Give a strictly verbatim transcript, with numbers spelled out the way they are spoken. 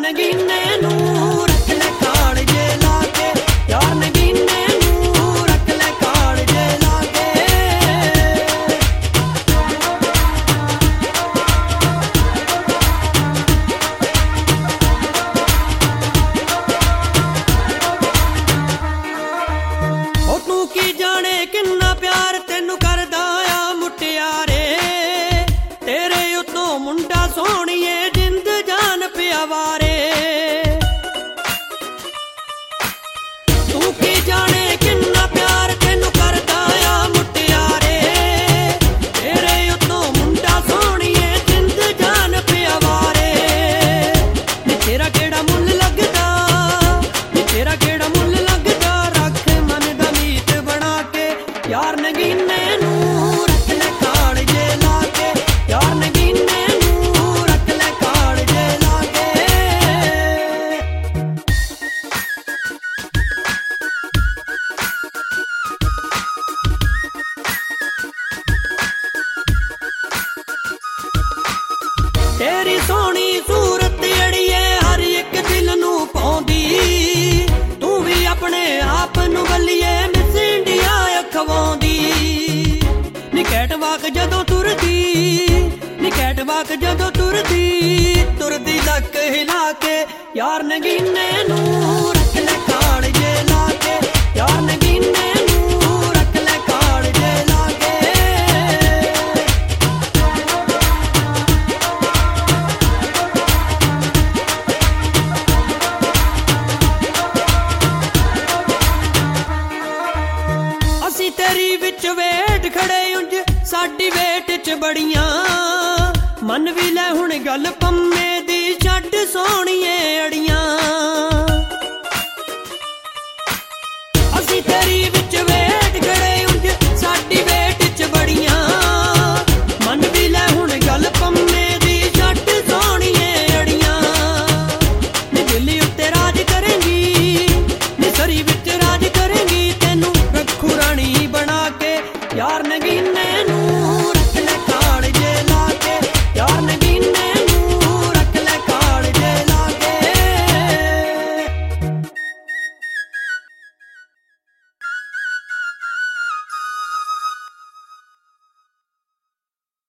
ਨਗੀਨੇ ਨੂੰ ਰੱਖ ਲੈ ਕਾਲਜੇ ਲਾ ਕੇ, ਯਾਰ ਨਗੀਨੇ ਨੂੰ ਰੱਖ ਲੈ ਕਾਲਜੇ ਲਾ ਕੇ। ਉਹ ਤੂੰ ਕੀ ਜਾਣੇ ਕਿੰਨਾ ਪਿਆਰ ਤੈਨੂੰ ਕਰਦਾ ਆ ਮੁਟਿਆਰੇ, ਤੇਰੇ ਉੱਤੋਂ ਮੁੰਡਾ ਸੋਹਣੀਏ ਜਿੰਦ ਜਾਨ ਪਿਆਵਾਰੇ। ਤੂੰ ਕੀ ਜਾਣੇ ਕਿੰਨਾ ਪਿਆਰ ਤੈਨੂੰ ਕਰਦਾ ਆ ਮੁਟਿਆਰੇ, ਤੇਰੇ ਉੱਤੋਂ ਮੁੰਡਾ ਸੋਹਣੀਏ ਜਿੰਦ ਜਾਨ ਪਿਆਵਾਰੇ। ਨੀ ਤੇਰਾ ਕਿਹੜਾ ਮੁੱਲ ਲੱਗਦਾ, ਨੀ ਤੇਰਾ ਕਿਹੜਾ ਮੁੱਲ ਲੱਗਦਾ, ਰੱਖ ਮਨ ਦਾ ਮੀਤ ਬਣਾ ਕੇ, ਯਾਰ ਨਗੀਨੇ ਨੂੰ ਰੱਖ ਲੈ ਕਾਲਜੇ ਲਾ ਕੇ, ਯਾਰ ਨਗੀਨੇ ਨੂੰ ਰੱਖ ਲੈ ਕਾਲਜੇ ਲਾ ਕੇ। ਤੇਰੀ ਸੋਹਣੀ ਸੂਰਤ ਅੜੀਏ ਹਰ ਇੱਕ ਦਿਲ ਨੂੰ ਪਾਉਂਦੀ, ਤੂੰ ਵੀ ਆਪਣੇ ਆਪ ਨੂੰ ਬੱਲੀਏ ਮਿਸ ਇੰਡੀਆ ਅਖਵਾਉਂਦੀ। ਨੀ ਕੈਟਵਾਕ ਜਦੋਂ ਤੁਰਦੀ, ਨੀ ਕੈਟਵਾਕ ਜਦੋਂ ਤੁਰਦੀ, ਤੁਰਦੀ ਲੱਕ ਹਿਲਾ ਕੇ, ਯਾਰ ਨਗੀਨੇ ਨੂੰ ਰੱਖ ਲੈ ਕਾਲਜੇ ਲਾ ਕੇ, ਯਾਰ ਨਗੀਨੇ ਨੂੰ ਰੱਖ ਲੈ ਕਾਲਜੇ ਲਾ ਕੇ। ਅਸੀਂ ਤੇਰੀ ਵਿੱਚ ਵੇਟ ਖੜੇ ਉਂਝ ਸਾਡੀ ਵੇਟ ਚ ਬੜੀਆਂ, ਮੰਨ ਵੀ ਲੈ ਹੁਣ ਗੱਲ ਪੰਮੇ ਦੀ ਛੱਡ ਸੋਹਣੀਏ ਅੜੀਆਂ।